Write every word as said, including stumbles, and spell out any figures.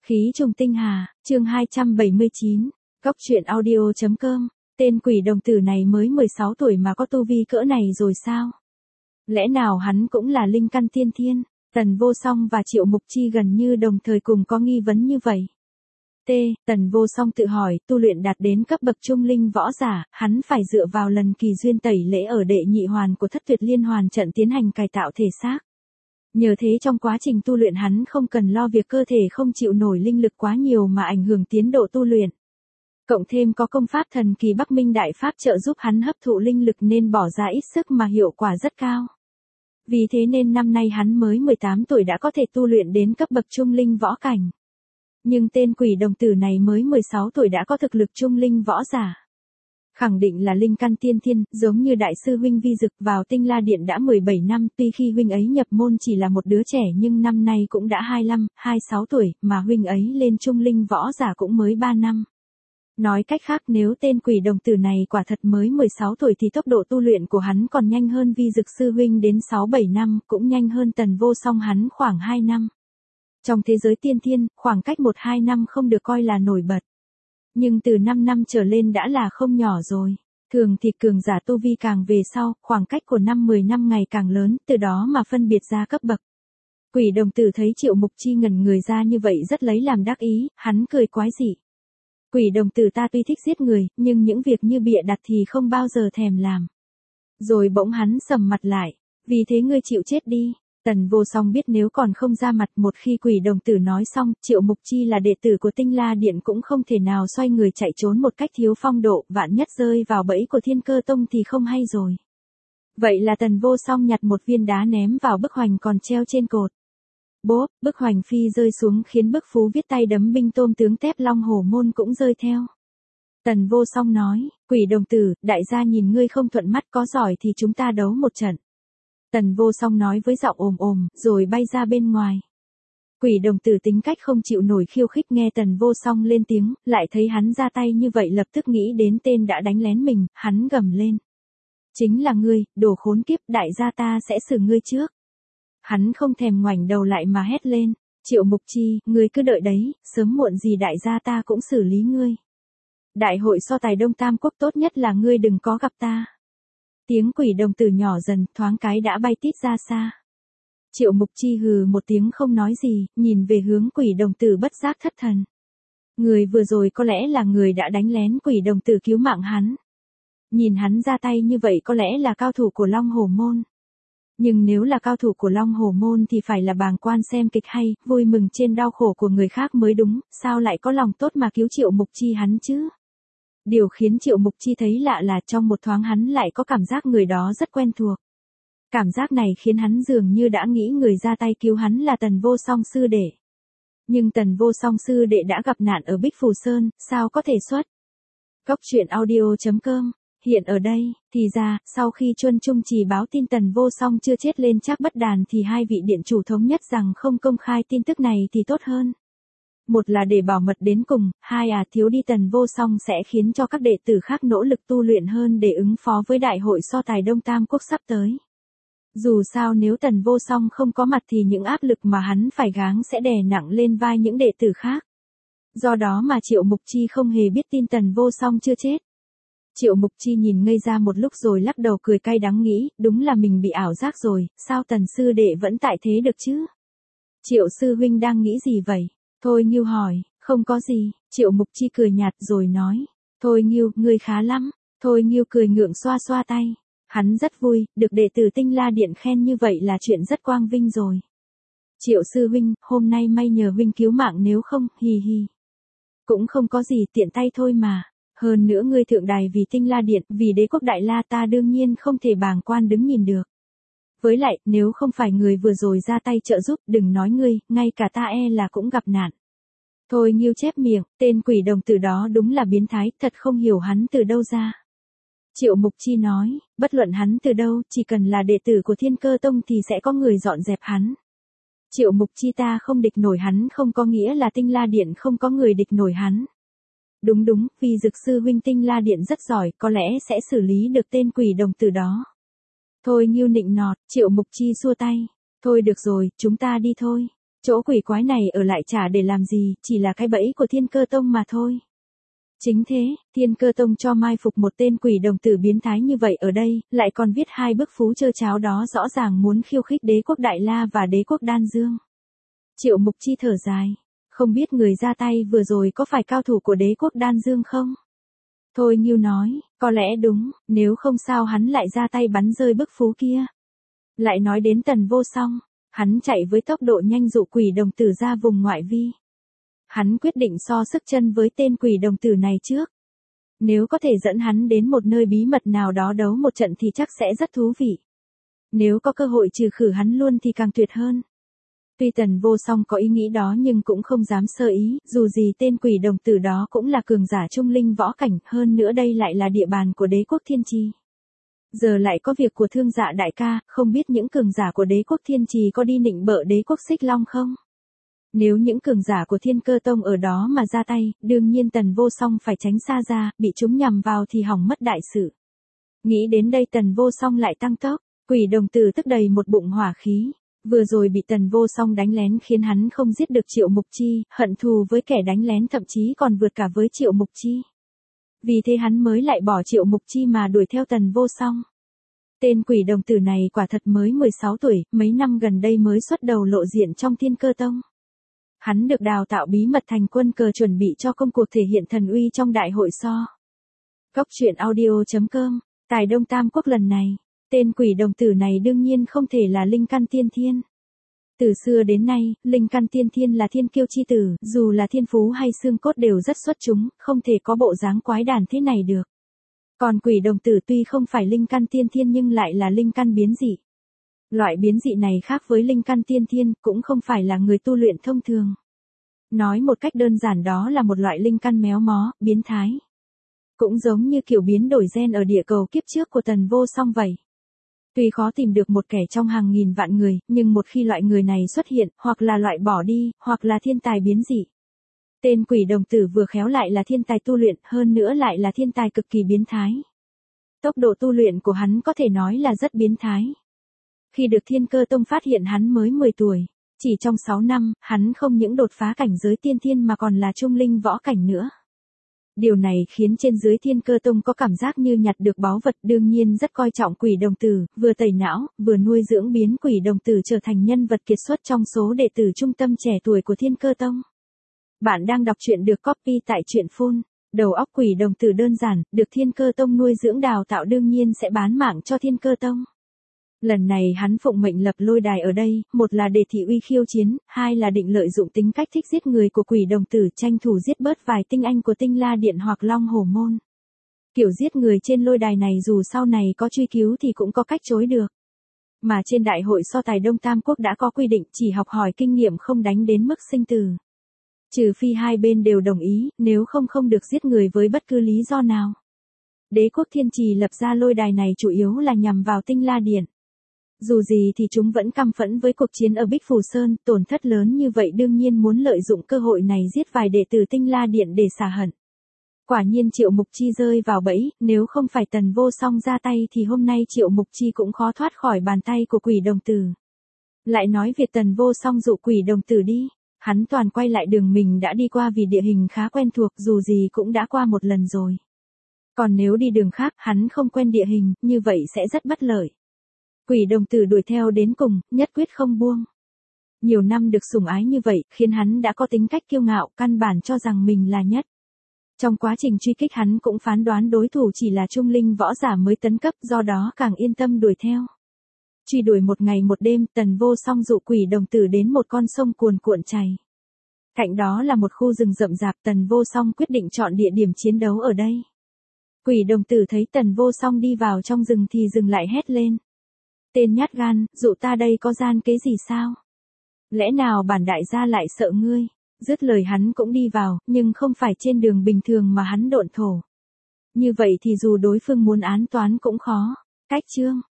Khí trùng tinh hà, chương hai trăm bảy mươi chín, Góc truyện audio.com, tên quỷ đồng tử này mới mười sáu tuổi mà có tu vi cỡ này rồi sao? Lẽ nào hắn cũng là linh căn tiên thiên? Tần Vô Song và Triệu Mục Chi gần như đồng thời cùng có nghi vấn như vậy. T. Tần Vô Song tự hỏi, tu luyện đạt đến cấp bậc trung linh võ giả, hắn phải dựa vào lần kỳ duyên tẩy lễ ở đệ nhị hoàn của thất tuyệt liên hoàn trận tiến hành cải tạo thể xác. Nhờ thế trong quá trình tu luyện hắn không cần lo việc cơ thể không chịu nổi linh lực quá nhiều mà ảnh hưởng tiến độ tu luyện. Cộng thêm có công pháp thần kỳ Bắc Minh Đại Pháp trợ giúp hắn hấp thụ linh lực nên bỏ ra ít sức mà hiệu quả rất cao. Vì thế nên năm nay hắn mới mười tám tuổi đã có thể tu luyện đến cấp bậc trung linh võ cảnh. Nhưng tên quỷ đồng tử này mới mười sáu tuổi đã có thực lực trung linh võ giả. Khẳng định là linh căn tiên thiên, giống như đại sư huynh Vi Dực vào Tinh La Điện đã mười bảy năm, tuy khi huynh ấy nhập môn chỉ là một đứa trẻ nhưng năm nay cũng đã hai mươi lăm, hai mươi sáu tuổi, mà huynh ấy lên trung linh võ giả cũng mới ba năm. Nói cách khác nếu tên quỷ đồng tử này quả thật mới mười sáu tuổi thì tốc độ tu luyện của hắn còn nhanh hơn Vi Dực sư huynh đến sáu bảy năm, cũng nhanh hơn Tần Vô Song hắn khoảng hai năm. Trong thế giới tiên thiên, khoảng cách một hai năm không được coi là nổi bật. Nhưng từ năm năm trở lên đã là không nhỏ rồi. Thường thì cường giả tu vi càng về sau, khoảng cách của năm mười năm ngày càng lớn, từ đó mà phân biệt ra cấp bậc. Quỷ đồng tử thấy Triệu Mục Chi ngẩn người ra như vậy rất lấy làm đắc ý, hắn cười quái dị. Quỷ đồng tử ta tuy thích giết người, nhưng những việc như bịa đặt thì không bao giờ thèm làm. Rồi bỗng hắn sầm mặt lại, vì thế ngươi chịu chết đi. Tần Vô Song biết nếu còn không ra mặt một khi quỷ đồng tử nói xong, Triệu Mục Chi là đệ tử của Tinh La Điện cũng không thể nào xoay người chạy trốn một cách thiếu phong độ, vạn nhất rơi vào bẫy của Thiên Cơ Tông thì không hay rồi. Vậy là Tần Vô Song nhặt một viên đá ném vào bức hoành còn treo trên cột. Bốp, bức hoành phi rơi xuống khiến bức phú viết tay đấm binh tôm tướng Tép Long Hổ Môn cũng rơi theo. Tần Vô Song nói, quỷ đồng tử, đại gia nhìn ngươi không thuận mắt, có giỏi thì chúng ta đấu một trận. Tần Vô Song nói với giọng ồm ồm, rồi bay ra bên ngoài. Quỷ đồng tử tính cách không chịu nổi khiêu khích nghe Tần Vô Song lên tiếng, lại thấy hắn ra tay như vậy lập tức nghĩ đến tên đã đánh lén mình, hắn gầm lên. Chính là ngươi, đồ khốn kiếp, đại gia ta sẽ xử ngươi trước. Hắn không thèm ngoảnh đầu lại mà hét lên, Triệu Mục Chi, ngươi cứ đợi đấy, sớm muộn gì đại gia ta cũng xử lý ngươi. Đại hội so tài Đông Tam Quốc tốt nhất là ngươi đừng có gặp ta. Tiếng quỷ đồng tử nhỏ dần, thoáng cái đã bay tít ra xa. Triệu Mục Chi hừ một tiếng không nói gì, nhìn về hướng quỷ đồng tử bất giác thất thần. Người vừa rồi có lẽ là người đã đánh lén quỷ đồng tử cứu mạng hắn. Nhìn hắn ra tay như vậy có lẽ là cao thủ của Long Hổ Môn. Nhưng nếu là cao thủ của Long Hổ Môn thì phải là bàng quan xem kịch hay, vui mừng trên đau khổ của người khác mới đúng, sao lại có lòng tốt mà cứu Triệu Mục Chi hắn chứ? Điều khiến Triệu Mục Chi thấy lạ là trong một thoáng hắn lại có cảm giác người đó rất quen thuộc. Cảm giác này khiến hắn dường như đã nghĩ người ra tay cứu hắn là Tần Vô Song sư đệ. Nhưng Tần Vô Song sư đệ đã gặp nạn ở Bích Phù Sơn, sao có thể xuất? Góc truyện audio.com, hiện ở đây, thì ra, sau khi Chuân Trung Trì báo tin Tần Vô Song chưa chết lên Trác Bất Đàn thì hai vị điện chủ thống nhất rằng không công khai tin tức này thì tốt hơn. Một là để bảo mật đến cùng, hai à thiếu đi Tần Vô Song sẽ khiến cho các đệ tử khác nỗ lực tu luyện hơn để ứng phó với đại hội so tài Đông Tam Quốc sắp tới. Dù sao nếu Tần Vô Song không có mặt thì những áp lực mà hắn phải gắng sẽ đè nặng lên vai những đệ tử khác. Do đó mà Triệu Mục Chi không hề biết tin Tần Vô Song chưa chết. Triệu Mục Chi nhìn ngây ra một lúc rồi lắc đầu cười cay đắng nghĩ, đúng là mình bị ảo giác rồi, sao Tần sư đệ vẫn tại thế được chứ? Triệu sư huynh đang nghĩ gì vậy? Thôi Nghiêu hỏi, không có gì, Triệu Mục Chi cười nhạt rồi nói, thôi Nghiêu, ngươi khá lắm, thôi Nghiêu cười ngượng xoa xoa tay, hắn rất vui, được đệ tử Tinh La Điện khen như vậy là chuyện rất quang vinh rồi. Triệu sư huynh, hôm nay may nhờ huynh cứu mạng nếu không, hì hì. Cũng không có gì tiện tay thôi mà, hơn nữa ngươi thượng đài vì Tinh La Điện, vì đế quốc Đại La ta đương nhiên không thể bàng quan đứng nhìn được. Với lại, nếu không phải người vừa rồi ra tay trợ giúp, đừng nói ngươi, ngay cả ta e là cũng gặp nạn. Thôi Nghiêu chép miệng, tên quỷ đồng tử đó đúng là biến thái, thật không hiểu hắn từ đâu ra. Triệu Mục Chi nói, bất luận hắn từ đâu, chỉ cần là đệ tử của Thiên Cơ Tông thì sẽ có người dọn dẹp hắn. Triệu Mục Chi ta không địch nổi hắn không có nghĩa là Tinh La Điện không có người địch nổi hắn. Đúng đúng, vì Dực sư huynh Tinh La Điện rất giỏi, có lẽ sẽ xử lý được tên quỷ đồng tử đó. Thôi Nghiêu nịnh nọt, Triệu Mục Chi xua tay. Thôi được rồi, chúng ta đi thôi. Chỗ quỷ quái này ở lại chả để làm gì, chỉ là cái bẫy của Thiên Cơ Tông mà thôi. Chính thế, Thiên Cơ Tông cho mai phục một tên quỷ đồng tử biến thái như vậy ở đây, lại còn viết hai bức phú trơ cháo đó rõ ràng muốn khiêu khích đế quốc Đại La và đế quốc Đan Dương. Triệu Mục Chi thở dài, không biết người ra tay vừa rồi có phải cao thủ của đế quốc Đan Dương không? Thôi Nghiêu nói, có lẽ đúng, nếu không sao hắn lại ra tay bắn rơi bức phú kia. Lại nói đến Tần Vô Song, hắn chạy với tốc độ nhanh dụ quỷ đồng tử ra vùng ngoại vi. Hắn quyết định so sức chân với tên quỷ đồng tử này trước. Nếu có thể dẫn hắn đến một nơi bí mật nào đó đấu một trận thì chắc sẽ rất thú vị. Nếu có cơ hội trừ khử hắn luôn thì càng tuyệt hơn. Tuy Tần Vô Song có ý nghĩ đó nhưng cũng không dám sơ ý, dù gì tên quỷ đồng tử đó cũng là cường giả trung linh võ cảnh, hơn nữa đây lại là địa bàn của đế quốc Thiên Trì. Giờ lại có việc của Thương Dạ đại ca, không biết những cường giả của đế quốc Thiên Trì có đi nịnh bợ đế quốc Xích Long không? Nếu những cường giả của Thiên Cơ Tông ở đó mà ra tay, đương nhiên Tần Vô Song phải tránh xa ra, bị chúng nhằm vào thì hỏng mất đại sự. Nghĩ đến đây Tần Vô Song lại tăng tốc, quỷ đồng tử tức đầy một bụng hỏa khí. Vừa rồi bị Tần Vô Song đánh lén khiến hắn không giết được Triệu Mục Chi, hận thù với kẻ đánh lén thậm chí còn vượt cả với Triệu Mục Chi. Vì thế hắn mới lại bỏ Triệu Mục Chi mà đuổi theo Tần Vô Song. Tên quỷ đồng tử này quả thật mới mười sáu tuổi, mấy năm gần đây mới xuất đầu lộ diện trong Thiên Cơ Tông. Hắn được đào tạo bí mật thành quân cờ chuẩn bị cho công cuộc thể hiện thần uy trong đại hội so. Cốc truyện audio chấm com, Tài Đông Tam Quốc lần này, tên quỷ đồng tử này đương nhiên không thể là Linh Căn Tiên Thiên. Từ xưa đến nay, Linh Căn Tiên Thiên là thiên kiêu chi tử, dù là thiên phú hay xương cốt đều rất xuất chúng, không thể có bộ dáng quái đản thế này được. Còn quỷ đồng tử tuy không phải Linh Căn Tiên Thiên nhưng lại là Linh Căn biến dị. Loại biến dị này khác với Linh Căn Tiên Thiên, cũng không phải là người tu luyện thông thường. Nói một cách đơn giản đó là một loại linh căn méo mó, biến thái. Cũng giống như kiểu biến đổi gen ở địa cầu kiếp trước của Tần Vô Song vậy. Tuy khó tìm được một kẻ trong hàng nghìn vạn người, nhưng một khi loại người này xuất hiện, hoặc là loại bỏ đi, hoặc là thiên tài biến dị. Tên quỷ đồng tử vừa khéo lại là thiên tài tu luyện, hơn nữa lại là thiên tài cực kỳ biến thái. Tốc độ tu luyện của hắn có thể nói là rất biến thái. Khi được Thiên Cơ Tông phát hiện hắn mới mười tuổi, chỉ trong sáu năm, hắn không những đột phá cảnh giới tiên thiên mà còn là trung linh võ cảnh nữa. Điều này khiến trên dưới Thiên Cơ Tông có cảm giác như nhặt được báu vật, đương nhiên rất coi trọng quỷ đồng tử, vừa tẩy não, vừa nuôi dưỡng biến quỷ đồng tử trở thành nhân vật kiệt xuất trong số đệ tử trung tâm trẻ tuổi của Thiên Cơ Tông. Bạn đang đọc truyện được copy tại truyện phun. Đầu óc quỷ đồng tử đơn giản, được Thiên Cơ Tông nuôi dưỡng đào tạo đương nhiên sẽ bán mạng cho Thiên Cơ Tông. Lần này hắn phụng mệnh lập lôi đài ở đây, một là để thị uy khiêu chiến, hai là định lợi dụng tính cách thích giết người của quỷ đồng tử tranh thủ giết bớt vài tinh anh của Tinh La Điện hoặc Long Hổ Môn. Kiểu giết người trên lôi đài này dù sau này có truy cứu thì cũng có cách chối được. Mà trên đại hội so tài Đông Tam Quốc đã có quy định chỉ học hỏi kinh nghiệm không đánh đến mức sinh tử. Trừ phi hai bên đều đồng ý, nếu không không được giết người với bất cứ lý do nào. Đế quốc Thiên Trì lập ra lôi đài này chủ yếu là nhằm vào Tinh La Điện. Dù gì thì chúng vẫn căm phẫn với cuộc chiến ở Bích Phù Sơn, tổn thất lớn như vậy đương nhiên muốn lợi dụng cơ hội này giết vài đệ tử Tinh La Điện để xả hận. Quả nhiên Triệu Mục Chi rơi vào bẫy, nếu không phải Tần Vô Song ra tay thì hôm nay Triệu Mục Chi cũng khó thoát khỏi bàn tay của quỷ đồng tử. Lại nói việc Tần Vô Song dụ quỷ đồng tử đi, hắn toàn quay lại đường mình đã đi qua vì địa hình khá quen thuộc, dù gì cũng đã qua một lần rồi. Còn nếu đi đường khác, hắn không quen địa hình, như vậy sẽ rất bất lợi. Quỷ đồng tử đuổi theo đến cùng, nhất quyết không buông. Nhiều năm được sủng ái như vậy, khiến hắn đã có tính cách kiêu ngạo, căn bản cho rằng mình là nhất. Trong quá trình truy kích hắn cũng phán đoán đối thủ chỉ là trung linh võ giả mới tấn cấp, do đó càng yên tâm đuổi theo. Truy đuổi một ngày một đêm, Tần Vô Song dụ quỷ đồng tử đến một con sông cuồn cuộn chảy. Cạnh đó là một khu rừng rậm rạp, Tần Vô Song quyết định chọn địa điểm chiến đấu ở đây. Quỷ đồng tử thấy Tần Vô Song đi vào trong rừng thì dừng lại hét lên. Tên nhát gan, dụ ta đây có gian kế gì sao? Lẽ nào bản đại gia lại sợ ngươi? Dứt lời hắn cũng đi vào, nhưng không phải trên đường bình thường mà hắn độn thổ. Như vậy thì dù đối phương muốn án toán cũng khó. Cách chương,